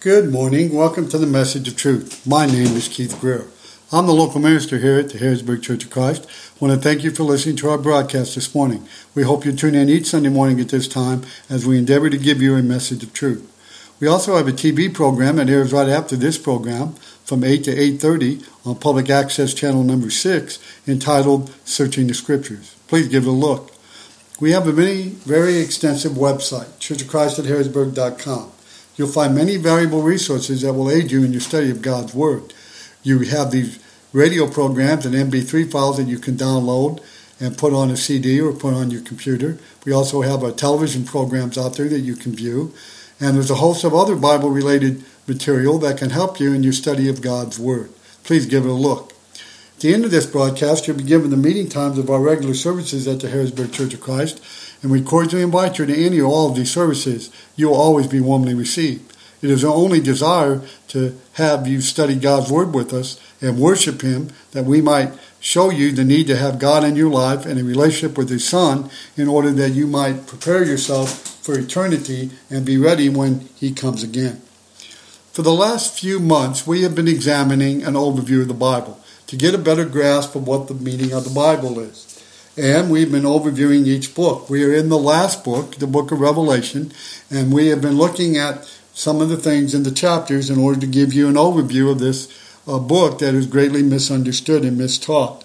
Good morning. Welcome to the Message of Truth. My name is Keith Greer. I'm the local minister here at the Harrisburg Church of Christ. I want to thank you for listening to our broadcast this morning. We hope you tune in each Sunday morning at this time as we endeavor to give you a message of truth. We also have a TV program that airs right after this program from 8 to 8:30 on Public Access Channel number 6 entitled Searching the Scriptures. Please give it a look. We have a very extensive website, churchofchrist@harrisburg.com. You'll find many valuable resources that will aid you in your study of God's Word. You have these radio programs and MP3 files that you can download and put on a CD or put on your computer. We also have our television programs out there that you can view. And there's a host of other Bible-related material that can help you in your study of God's Word. Please give it a look. At the end of this broadcast, you'll be given the meeting times of our regular services at the Harrisburg Church of Christ, and we cordially invite you to any or all of these services. You will always be warmly received. It is our only desire to have you study God's Word with us and worship Him, that we might show you the need to have God in your life and a relationship with His Son in order that you might prepare yourself for eternity and be ready when He comes again. For the last few months, we have been examining an overview of the Bible to get a better grasp of what the meaning of the Bible is. And we've been overviewing each book. We are in the last book, the book of Revelation, and we have been looking at some of the things in the chapters in order to give you an overview of this book that is greatly misunderstood and mistaught.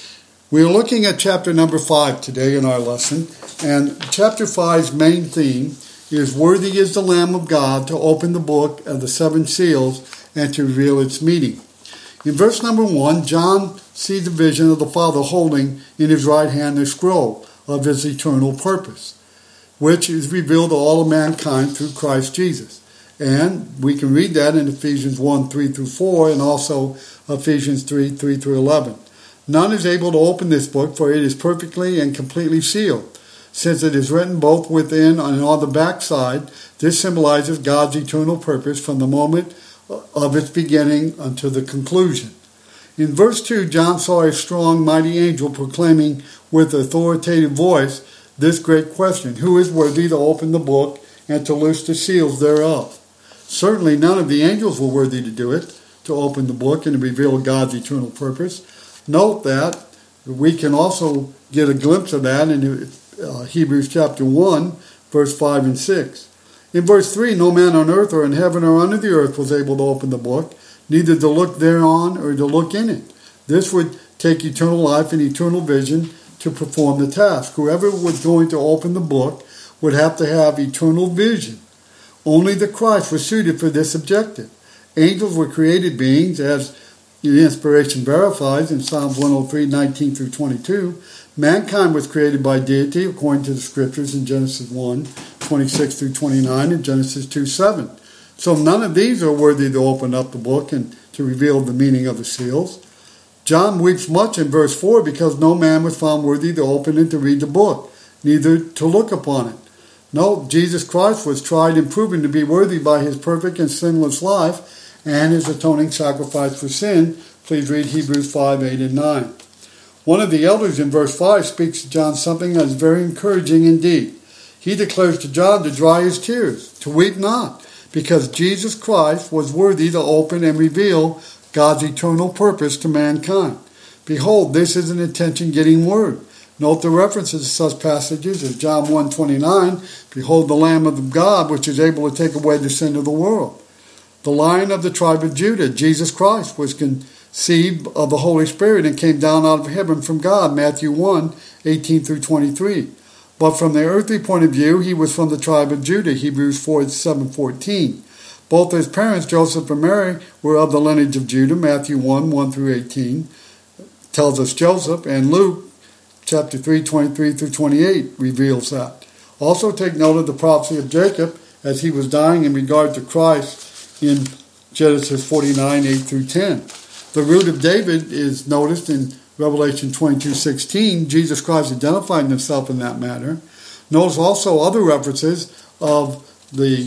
We are looking at chapter number 5 today in our lesson, and chapter 5's main theme is "Worthy is the Lamb of God to open the book of the seven seals and to reveal its meaning." In verse number 1, John sees the vision of the Father holding in his right hand the scroll of his eternal purpose, which is revealed to all of mankind through Christ Jesus. And we can read that in Ephesians 1, 3 through 4, and also Ephesians 3, 3 through 11. None is able to open this book, for it is perfectly and completely sealed. Since it is written both within and on the backside, this symbolizes God's eternal purpose from the moment of its beginning unto the conclusion. In verse 2, John saw a strong, mighty angel proclaiming with authoritative voice this great question: who is worthy to open the book and to loose the seals thereof? Certainly none of the angels were worthy to do it, to open the book and to reveal God's eternal purpose. Note that we can also get a glimpse of that in Hebrews chapter 1, verse 5 and 6. In verse 3, no man on earth or in heaven or under the earth was able to open the book, neither to look thereon or to look in it. This would take eternal life and eternal vision to perform the task. Whoever was going to open the book would have to have eternal vision. Only the Christ was suited for this objective. Angels were created beings, as the inspiration verifies in Psalms 103, 19 through 22. Mankind was created by deity according to the scriptures in Genesis 1, 26 through 29 and Genesis 2, 7. So none of these are worthy to open up the book and to reveal the meaning of the seals. John weeps much in verse 4 because no man was found worthy to open and to read the book, neither to look upon it. No, Jesus Christ was tried and proven to be worthy by his perfect and sinless life and his atoning sacrifice for sin. Please read Hebrews 5, 8, and 9. One of the elders in verse 5 speaks to John something that is very encouraging indeed. He declares to John to dry his tears, to weep not, because Jesus Christ was worthy to open and reveal God's eternal purpose to mankind. Behold, this is an attention-getting word. Note the references to such passages as John 1:29, behold the Lamb of God, which is able to take away the sin of the world. The Lion of the tribe of Judah, Jesus Christ, was conceived of the Holy Spirit and came down out of heaven from God, Matthew 1, 18 through 23. But from the earthly point of view, he was from the tribe of Judah, Hebrews 4, 7, 14. Both his parents, Joseph and Mary, were of the lineage of Judah, Matthew 1, 1 through 18, tells us Joseph, and Luke, chapter 3, 23 through 28, reveals that. Also take note of the prophecy of Jacob as he was dying in regard to Christ in Genesis 49, 8 through 10. The root of David is noticed in Revelation 22:16, Jesus Christ identifying himself in that manner. Notice also other references of the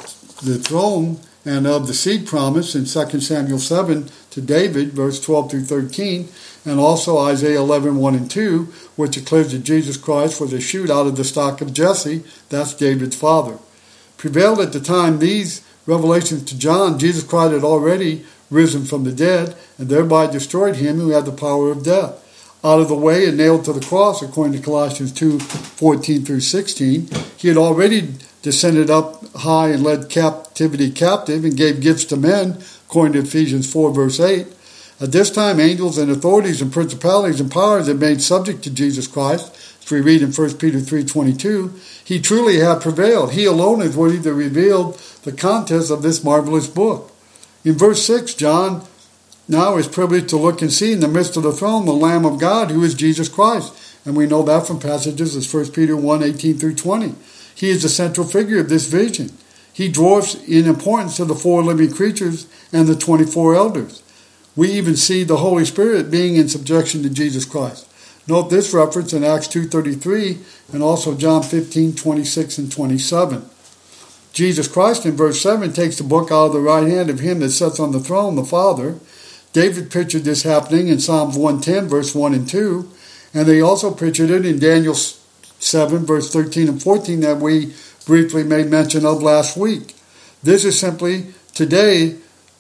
throne and of the seed promise in 2 Samuel 7 to David, verse 12 through 13, and also Isaiah 11, 1 and 2, which declares that Jesus Christ was a shoot out of the stock of Jesse, that's David's father. Prevailed at the time these Revelation to John, Jesus Christ had already risen from the dead and thereby destroyed him who had the power of death. Out of the way and nailed to the cross, according to Colossians 2:14 through 16, he had already descended up high and led captivity captive and gave gifts to men, according to Ephesians 4 verse 8. At this time, angels and authorities and principalities and powers had made subject to Jesus Christ. As we read in 1 Peter 3:22, he truly had prevailed. He alone is worthy to reveal the contents of this marvelous book. In verse 6, John now is privileged to look and see in the midst of the throne the Lamb of God, who is Jesus Christ. And we know that from passages as 1 Peter 1:18 through 20. He is the central figure of this vision. He dwarfs in importance to the 4 living creatures and the 24 elders. We even see the Holy Spirit being in subjection to Jesus Christ. Note this reference in Acts 2:33 and also John 15:26 and 27. Jesus Christ in verse 7 takes the book out of the right hand of him that sits on the throne, the Father. David pictured this happening in Psalms 110 verse 1 and 2. And they also pictured it in Daniel 7 verse 13 and 14 that we briefly made mention of last week. This is simply today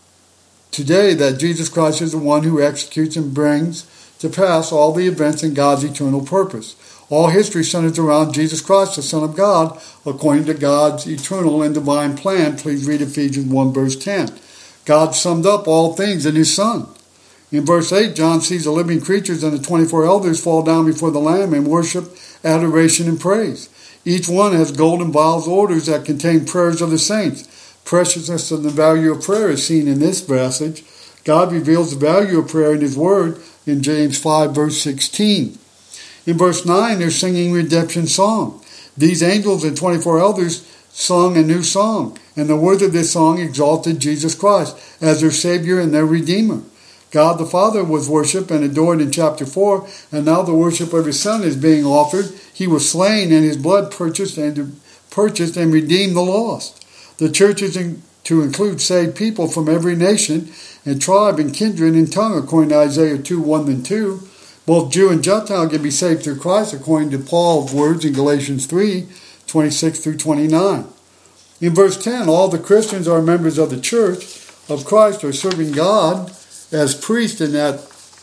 that Jesus Christ is the one who executes and brings to pass all the events in God's eternal purpose. All history centers around Jesus Christ, the Son of God, according to God's eternal and divine plan. Please read Ephesians 1 verse 10. God summed up all things in his Son. In verse 8, John sees the living creatures and the 24 elders fall down before the Lamb and worship, adoration, and praise. Each one has golden vials orders that contain prayers of the saints. Preciousness and the value of prayer is seen in this passage. God reveals the value of prayer in his word in James 5 verse 16. In verse 9, they're singing redemption song. These angels and 24 elders sung a new song, and the words of this song exalted Jesus Christ as their Savior and their Redeemer. God the Father was worshipped and adored in chapter 4, and now the worship of his Son is being offered. He was slain, and his blood purchased and redeemed the lost. The church is to include saved people from every nation and tribe and kindred and tongue, according to Isaiah 2:1 and 2. Both Jew and Gentile can be saved through Christ, according to Paul's words in Galatians 3:26 through 29. In verse 10, all the Christians are members of the church of Christ, are serving God as priests in that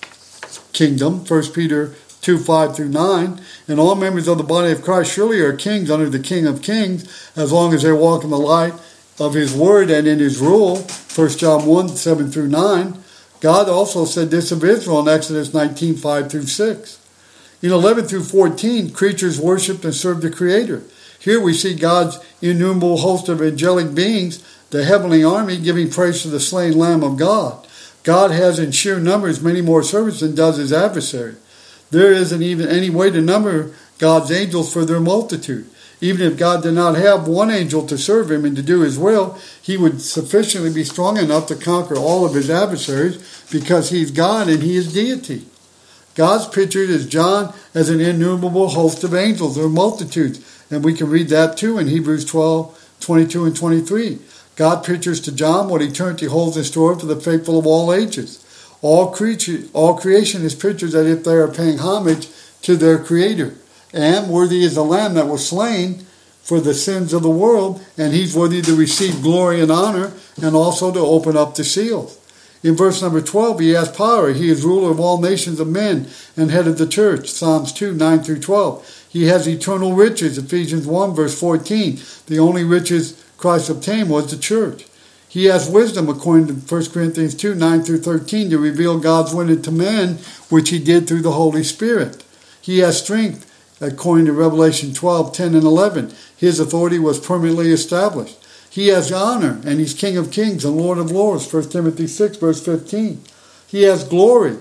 kingdom, 1 Peter 2:5 through 9. And all members of the body of Christ surely are kings under the King of Kings, as long as they walk in the light of his word and in his rule, 1 John 1:7 through 9. God also said this of Israel in Exodus 19:5 through 6. In 11 through 14, creatures worshipped and served the Creator. Here we see God's innumerable host of angelic beings, the heavenly army, giving praise to the slain Lamb of God. God has in sheer numbers many more servants than does his adversary. There isn't even any way to number God's angels for their multitude. Even if God did not have one angel to serve him and to do his will, he would sufficiently be strong enough to conquer all of his adversaries because he's God and he is deity. God's pictured as John as an innumerable host of angels or multitudes. And we can read that too in Hebrews 12:22 and 23. God pictures to John what eternity holds in store for the faithful of all ages. All creation is pictured as if they are paying homage to their Creator. And worthy is the Lamb that was slain for the sins of the world, and he's worthy to receive glory and honor, and also to open up the seals. In verse number 12, he has power. He is ruler of all nations of men and head of the church, Psalms 2:9 through 12. He has eternal riches, Ephesians 1 verse 14. The only riches Christ obtained was the church. He has wisdom, according to 1 Corinthians 2:9 through 13, to reveal God's will to men, which he did through the Holy Spirit. He has strength, according to Revelation 12:10 and 11. His authority was permanently established. He has honor, and he's King of Kings and Lord of Lords, 1 Timothy 6 verse 15. He has glory.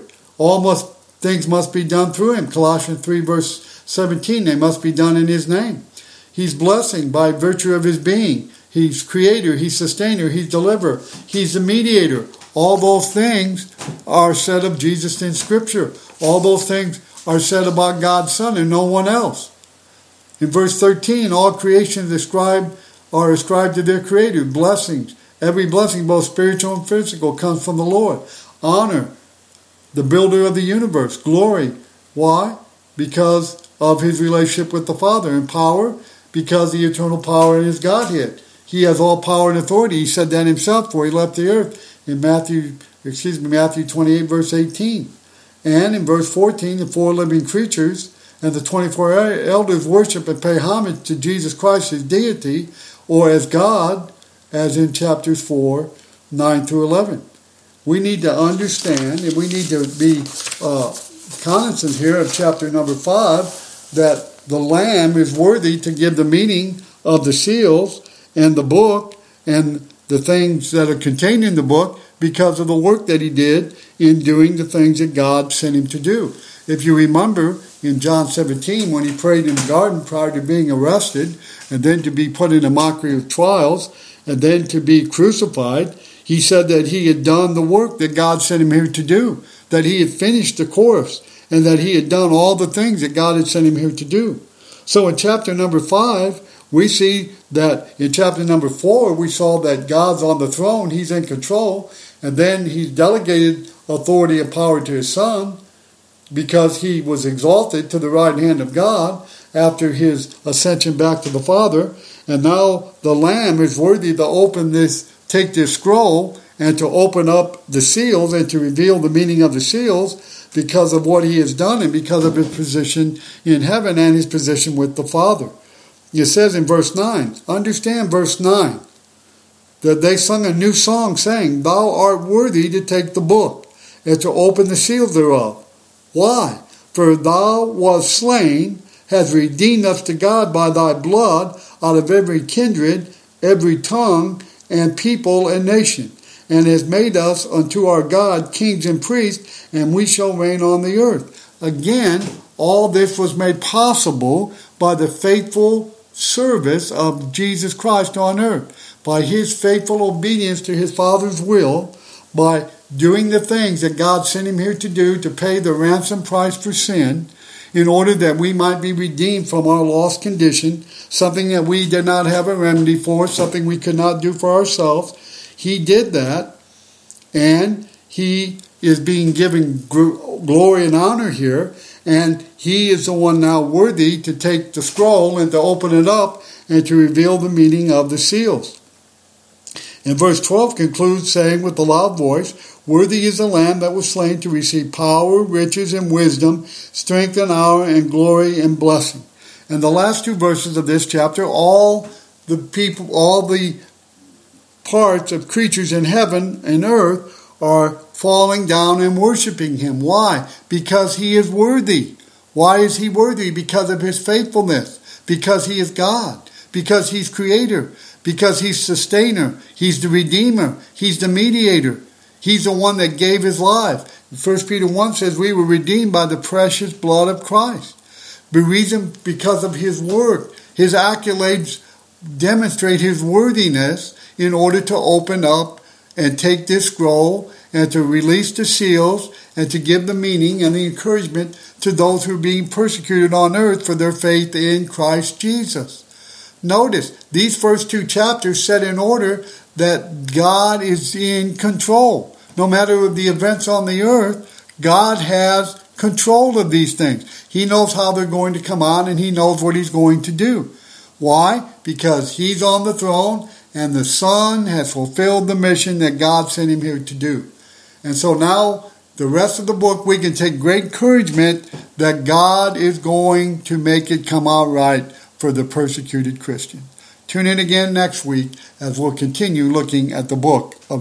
Things must be done through him, Colossians 3 verse 17. They must be done in his name. He's blessing by virtue of his being. He's creator, he's sustainer, he's deliverer, he's the mediator. All those things are said of Jesus in Scripture. All those things are said about God's Son and no one else. In verse 13, all creation are ascribed to their Creator. Blessings, every blessing, both spiritual and physical, comes from the Lord. Honor, the builder of the universe. Glory, why? Because of his relationship with the Father. And power, because the eternal power in his Godhead. he has all power and authority. He said that himself before he left the earth in Matthew 28, verse 18. And in verse 14, the four living creatures and the 24 elders worship and pay homage to Jesus Christ as deity or as God, as in chapters 4, 9 through 11. We need to understand, and we need to be cognizant here of chapter number 5, that the Lamb is worthy to give the meaning of the seals and the book and the things that are contained in the book because of the work that he did in doing the things that God sent him to do. If you remember in John 17 when he prayed in the garden prior to being arrested and then to be put in a mockery of trials and then to be crucified, he said that he had done the work that God sent him here to do, that he had finished the course and that he had done all the things that God had sent him here to do. So in chapter number 5, we see that in chapter number 4, we saw that God's on the throne, he's in control, and then he delegated authority and power to his Son because he was exalted to the right hand of God after his ascension back to the Father. And now the Lamb is worthy to take this scroll and to open up the seals and to reveal the meaning of the seals because of what he has done and because of his position in heaven and his position with the Father. It says in verse 9, understand verse 9, that they sung a new song saying, Thou art worthy to take the book and to open the seals thereof. Why? For thou wast slain, hast redeemed us to God by thy blood out of every kindred, every tongue, and people and nation, and hast made us unto our God kings and priests, and we shall reign on the earth. Again, all this was made possible by the faithful service of Jesus Christ on earth, by his faithful obedience to his Father's will, by doing the things that God sent him here to do to pay the ransom price for sin, in order that we might be redeemed from our lost condition, something that we did not have a remedy for, something we could not do for ourselves. He did that, and he is being given glory and honor here, and he is the one now worthy to take the scroll and to open it up and to reveal the meaning of the seals. And verse 12 concludes saying with a loud voice, Worthy is the Lamb that was slain to receive power, riches, and wisdom, strength and honor, and glory and blessing. And the last two verses of this chapter, all the people, all the parts of creatures in heaven and earth are falling down and worshiping him. Why? Because he is worthy. Why is he worthy? Because of his faithfulness. Because he is God. Because he's creator. Because he's sustainer. He's the redeemer. He's the mediator. He's the one that gave his life. 1 Peter 1 says we were redeemed by the precious blood of Christ. The reason because of his work. His accolades demonstrate his worthiness in order to open up and take this scroll and to release the seals and to give the meaning and the encouragement to those who are being persecuted on earth for their faith in Christ Jesus. Notice, these first two chapters set in order that God is in control. No matter the events on the earth, God has control of these things. He knows how they're going to come on and he knows what he's going to do. Why? Because he's on the throne and the Son has fulfilled the mission that God sent him here to do. And so now, the rest of the book, we can take great encouragement that God is going to make it come out right for the persecuted Christian. Tune in again next week as we'll continue looking at the book of